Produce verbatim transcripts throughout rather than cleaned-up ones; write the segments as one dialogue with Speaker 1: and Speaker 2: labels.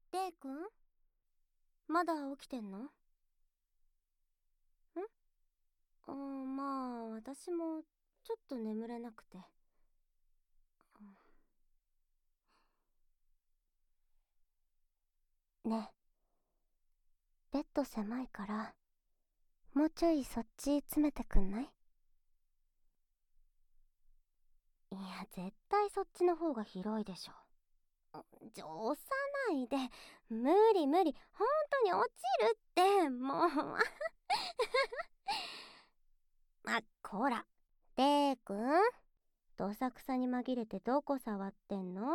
Speaker 1: デイ君、まだ起きてんの？んあーまあ、私もちょっと眠れなくて。ねえ、ベッド狭いから、もうちょいそっち詰めてくんない？いや、絶対そっちの方が広いでしょ。じゃ、押さないで。無理無理。本当に落ちるって、もう。あ、こら。デイくん、どさくさに紛れてどこ触ってんの？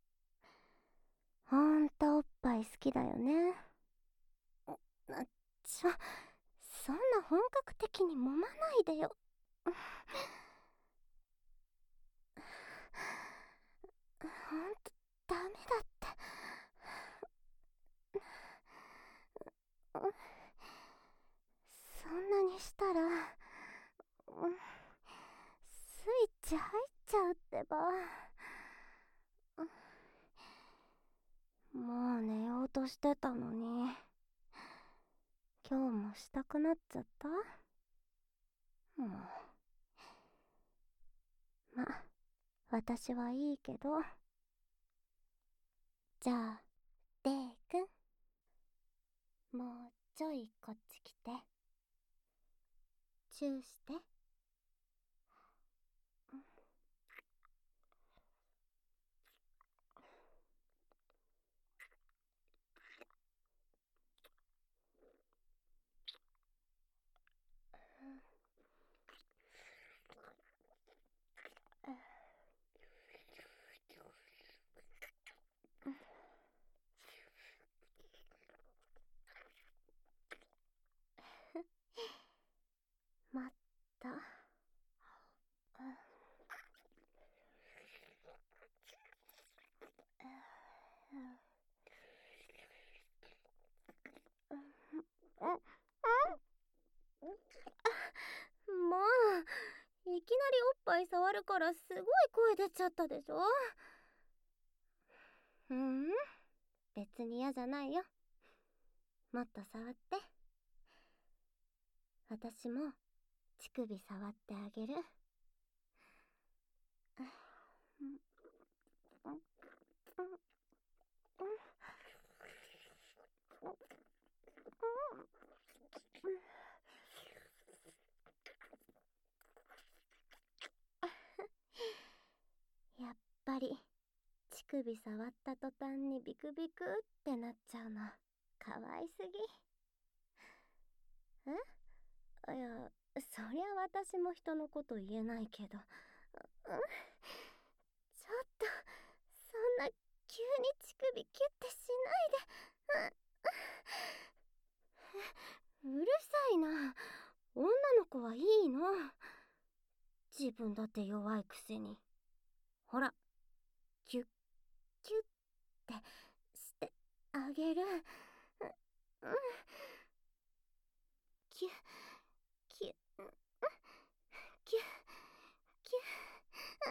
Speaker 1: ほんとおっぱい好きだよね。あ、ちょ、そんな本格的に揉まないでよ。ほんとダメだって。そんなにしたら、スイッチ入っちゃうってば。もう寝ようとしてたのに、今日もしたくなっちゃった？もう。ま、私はいいけど。じゃあ、デイくん、もうちょいこっち来て。チューして。まった。もう、いきなりおっぱい触るからすごい声出ちゃったでしょ。うん、別に嫌じゃないよ。もっと触って。私も乳首触ってあげる。やっぱり乳首触った途端にビクビクってなっちゃうのかわいすぎ。え？いや、そりゃ私も人のこと言えないけど、うん、ちょっとそんな急に乳首キュッてしないで。う、うるさいな。女の子はいいの。自分だって弱いくせに。ほら、キュッキュッってしてあげる。うん、キュッキュッキュッキュッキュッ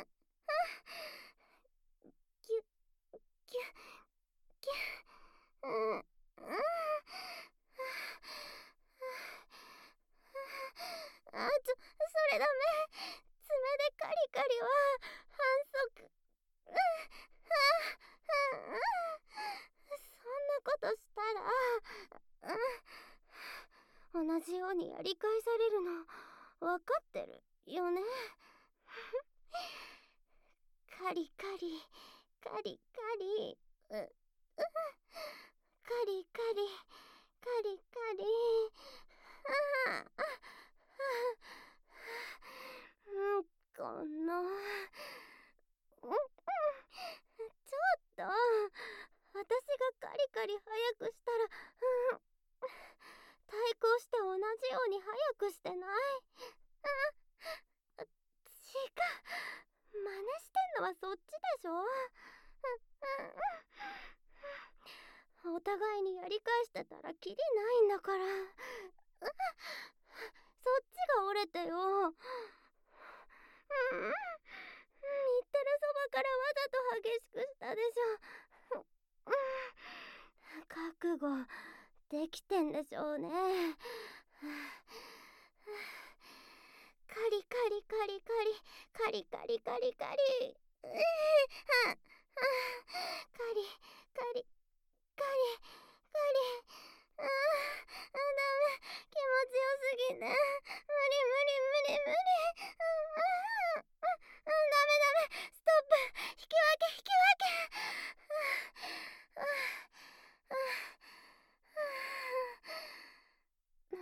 Speaker 1: キュッキュッ、うんうん、あ、ちょ、それダメ。爪でカリカリは反則。うん、うん、うん、そんなことしたら、うん、同じようにやり返されるの分かってるよね。カリカリカリカリ、う、うん、カリカリカリカリ、ああ、うん、この、うん、うん、ちょっと、私がカリカリ早くしたら、うん、対抗して同じように早くしてない？うん、違う。真似してんのはそっちでしょ。うん、お互いにやり返してたらキリないんだから。そっちが折れてよ。うん、言ってるそばからわざと激しくしたでしょ。うん、 覚悟できてんでしょうね。カリカリカリカリカリカリカリカリカリカリカリカリカリ、あー、ダメ、気持ちよすぎて無理無理無理無理、あー、あー、ダメダメ、ストップ、引き分け引き分け、あー、あー、あー、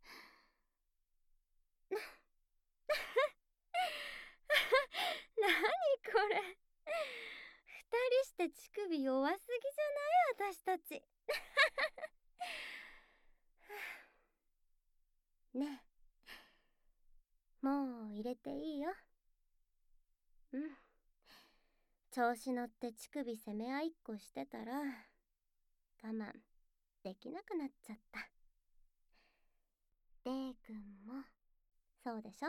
Speaker 1: なにこれ、二人して乳首弱すぎじゃない？私たち。ねえ、もう入れていいよ。うん、調子乗って乳首攻め合いっこしてたら我慢できなくなっちゃった。レイくんもそうでしょ？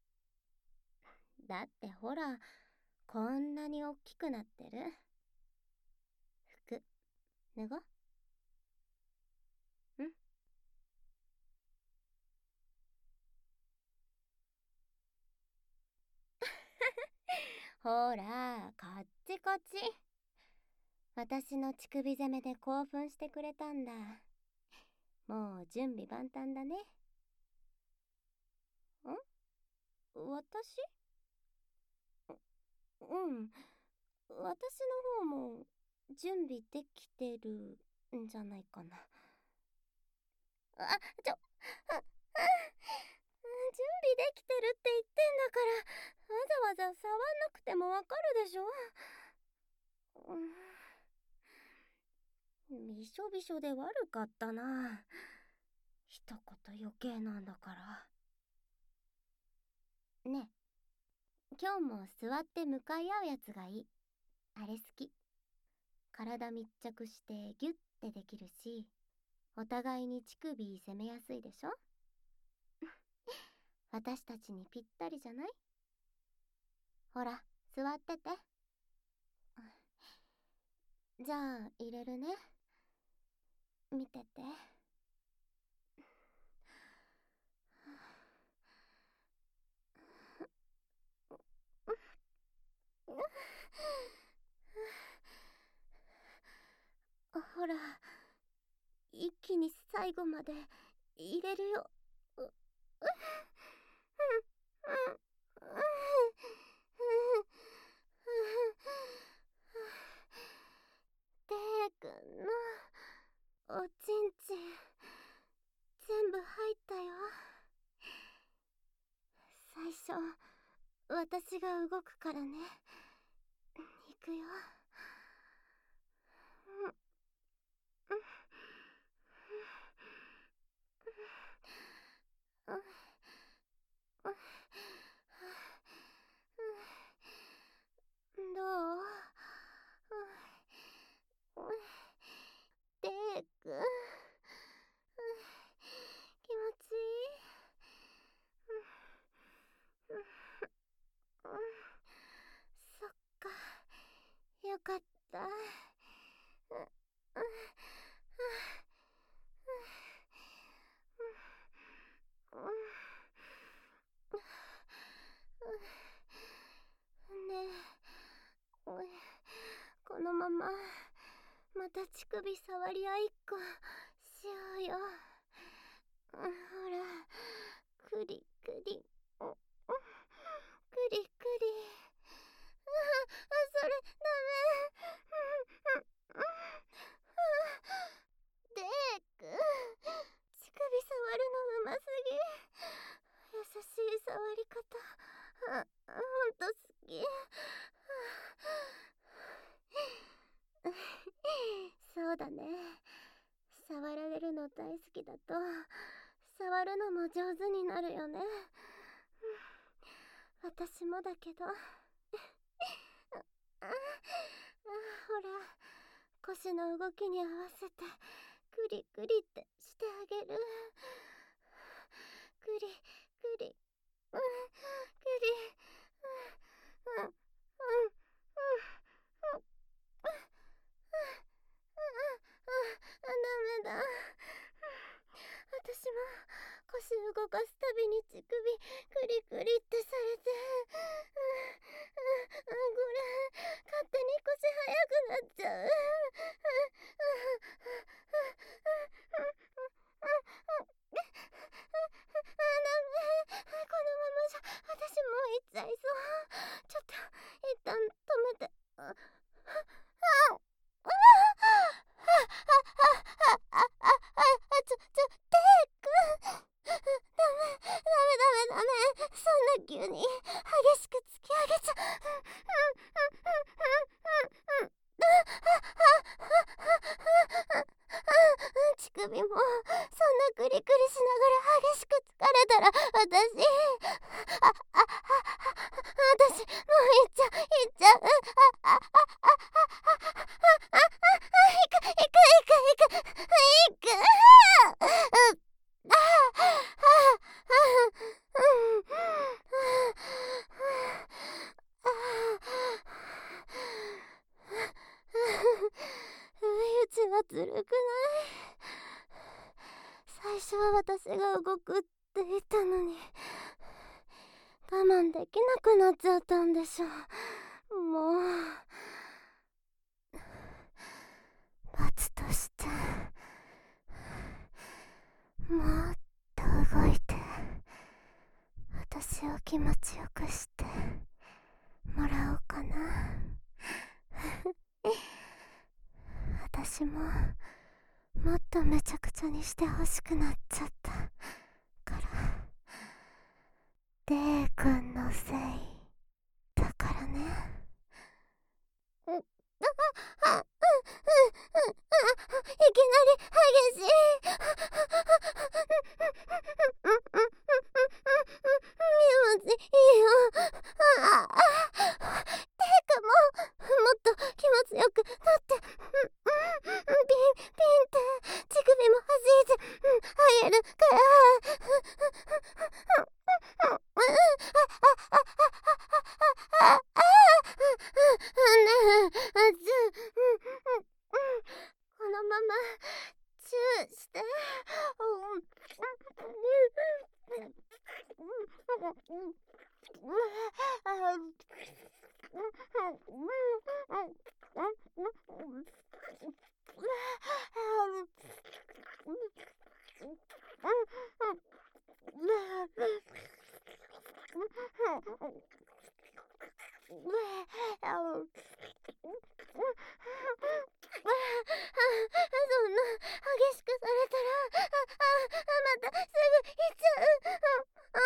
Speaker 1: だってほら、こんなにおっきくなってる。服脱ごう。うん。ほら、こっちこっち。私の乳首攻めで興奮してくれたんだ。もう準備万端だね。ん？私？うん。私の方も準備できてるんじゃないかな。あ、ちょ、あ、あ、準備できてるって言ってんだから、わざわざ触んなくてもわかるでしょ。うん、びしょびしょで悪かったな。一言余計なんだから。ねえ、今日も座って向かい合うやつがいい。あれ好き。体密着してギュッてできるし、お互いに乳首攻めやすいでしょ。私たちにぴったりじゃない？ほら、座ってて。じゃあ入れるね。見てて。ほら、一気に最後まで入れるよ。う、う、うん、うん、うん、レイくんのおちんちん全部入ったよ。最初私が動くからね。行くよ。うん、うん、うん、うん、どう？レイくん、気持ちいい？そっか、よかった。ねえ、このまままた乳首触り合いっこしようよ。ほら、クリクリ、クリクリ。あ、それダメ。デーク、乳首触るのうますぎ。優しい触り方、あ、ほんと好き。そうだね。触られるの大好きだと触るのも上手になるよね。私もだけど。ああ、ほら、腰の動きに合わせてクリクリってしてあげる。クリクリ、うん、クリ、うん、うん、うん、うん、うん、うん、うん、 動かすたびに乳首クリクリってされて、うんうん、これ勝手に腰速くなっちゃう。このままじゃ私もう行っちゃいそう。ちょっと一旦止めて。あああああちょちょテイ君、ダメダメダメダメ、そんな急に激しく突き上げちゃ乳首もそんなクリクリしながら激しく疲れたら私ああ私もう行っちゃう行っちゃうああああああ行く行く行く行く行くあ不意打ちはずるくない？最初は私が動くって言ったのに我慢できなくなっちゃったんでしょう。もう罰としてもっと動いて私を気持ちよくしてもらおうかな。私ももっとめちゃくちゃにしてほしくなっちゃったからデイくんのせいだからね。うあああいきなり激しい気持ちいいよ。ああデイくんももっと気持ちよくなってピンピンって乳首も弾いてあげるからこのままチューしてそんな激しくされたらああまたすぐ行っちゃう。あ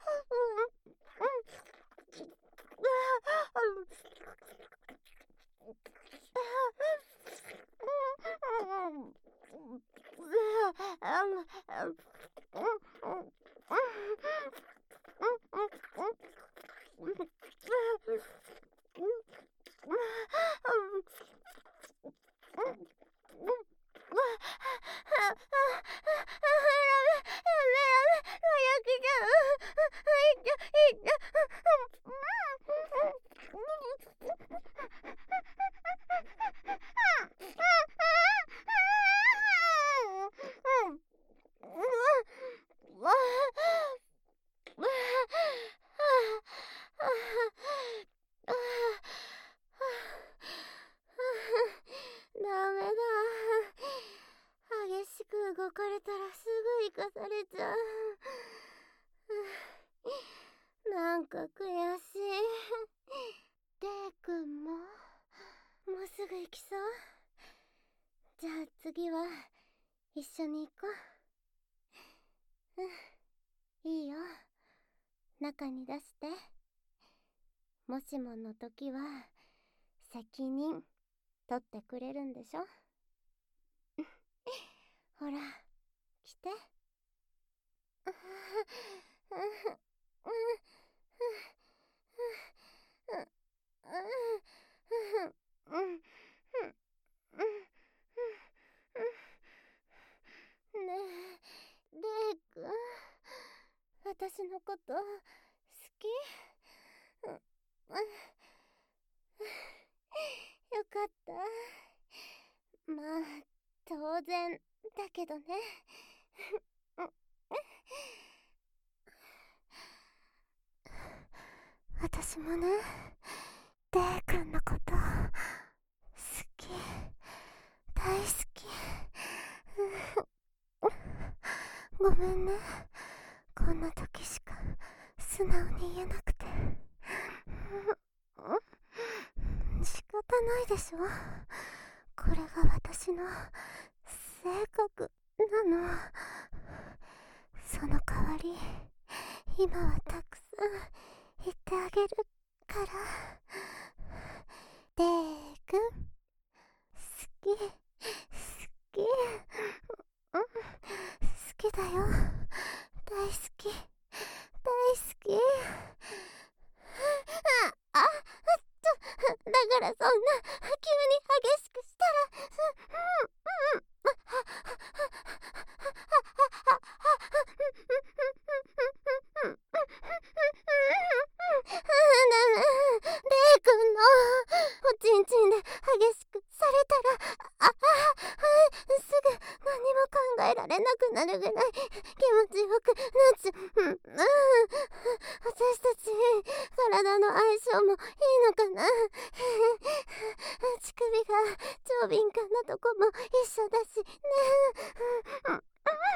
Speaker 1: ダメだ。激しく動かれたらすぐ生かされちゃう。なんか悔しい。デイくんももうすぐ行きそう？じゃあ次は一緒に行こう。うん、いいよ。中に出して。もしもの時は責任取ってくれるんでしょ？ほら来て。ねえ、レイ君、私のこと好き？よかった。まあ当然だけどね。 私もね、デイくんのこと好き、大好き。ごめんね、こんな時しか素直に言えなくて。仕方ないでしょ、これが私の性格なの。その代わり今はたくさん言ってあげるから。デイくん、好き、好き、うん、好きだよ、大好き、大好き。あ、あ、だからそんな急に激しくしたら、うん、うん、デイくんのおちんちんで激しくされたら、あ、あ、すぐ何も考えられなくなるぐらい気持ちよくなっちゃう。うん、うん、私たち体の相性もいいのかな。乳首が超敏感なとこも一緒だしね。うん、うん、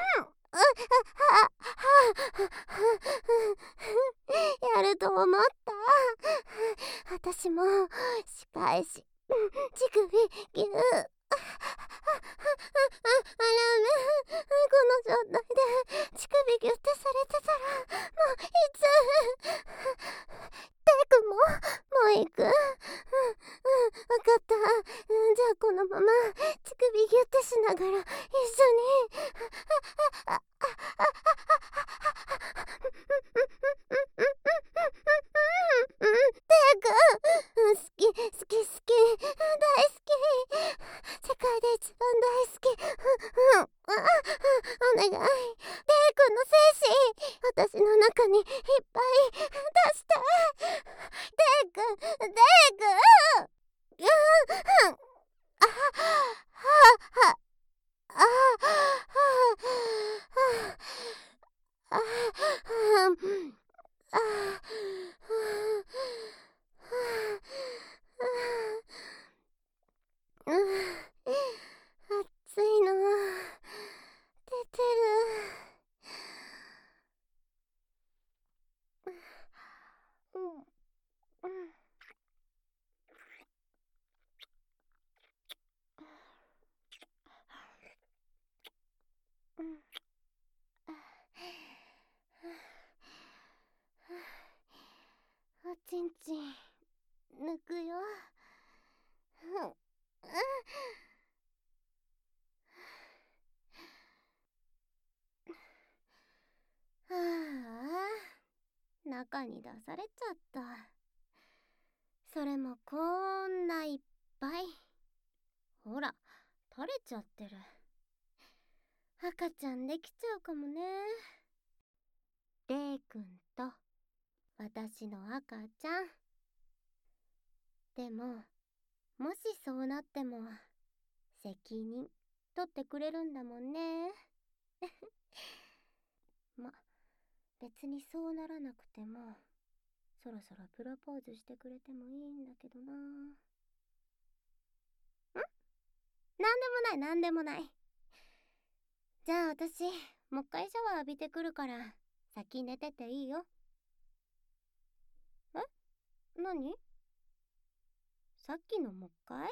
Speaker 1: やると思った。私も仕返し、乳首ギュー。あらめ、この状態で乳首ギュってされてたら、もういつデイくんももう行く。うん、うん、わかった。うん、じゃあこのまま乳首ギュってしながら一緒に。あ、あ、あ、あ、デイくん、好き、好き、好き、大好き。世界で一番大好き。うん、うん、お願い。デイくんの精子、私の中にいっぱい出して。デイくん、デイくん。うん、あ、は、は、あ、は、あ、あ、あ、うん、熱いの出てる。うん、うん、うん、おちんちん抜くよ。うん、うん、はあ、中に出されちゃった。それもこんないっぱい。ほら、垂れちゃってる。赤ちゃんできちゃうかもね。レイくんと私の赤ちゃん。でも、もしそうなっても責任取ってくれるんだもんね。ま、別にそうならなくてもそろそろプロポーズしてくれてもいいんだけどな。ん？なんでもない、なんでもない。じゃあ私もう一回シャワー浴びてくるから先寝てていいよ。え？何？さっきのもう一回？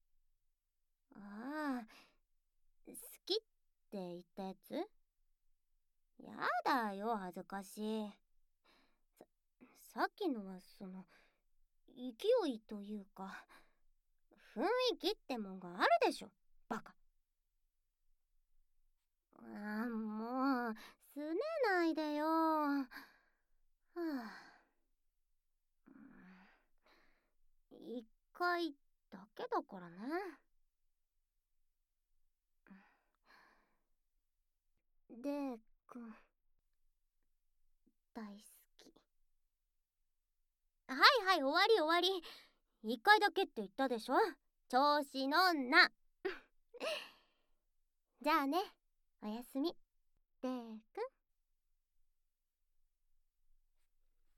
Speaker 1: ああ、好きって言ったやつ？やだよ、恥ずかしい。さ、さっきのはその勢いというか雰囲気ってもんがあるでしょ、バカ。ああ、もうすねないでよ。はあ、一回だけだからね。デイくん大好き。はいはい、終わり終わり。一回だけって言ったでしょ、調子乗んな。じゃあね、おやすみ。